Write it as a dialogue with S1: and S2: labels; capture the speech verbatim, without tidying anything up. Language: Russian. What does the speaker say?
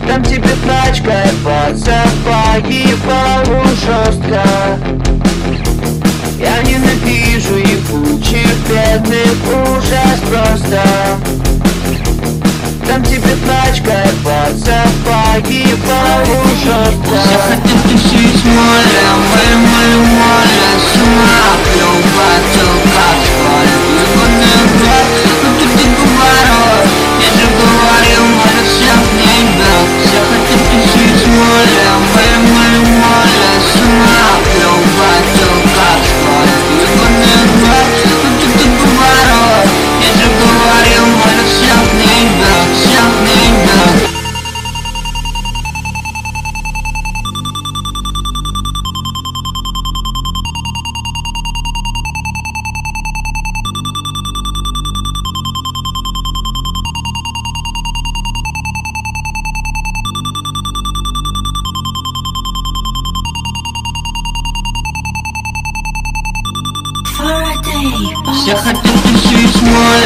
S1: Там тебе пачкает под сапоги полу жестко. Я ненавижу ебучих бедных, ужас просто. Там тебе пачкает под сапоги полу жестко.
S2: Все хотят тусить море, море, море, море. С ума плювать, только в школе. Выгодный год, но ты не говорила. Я же говорил, море всех не был. Все хотят тусить море, море, море, море. С ума плювать, только в школе. Выгодный год, но ты не говорила. Я же говорил, море всех не был, всех не был. Все хотят тусить море.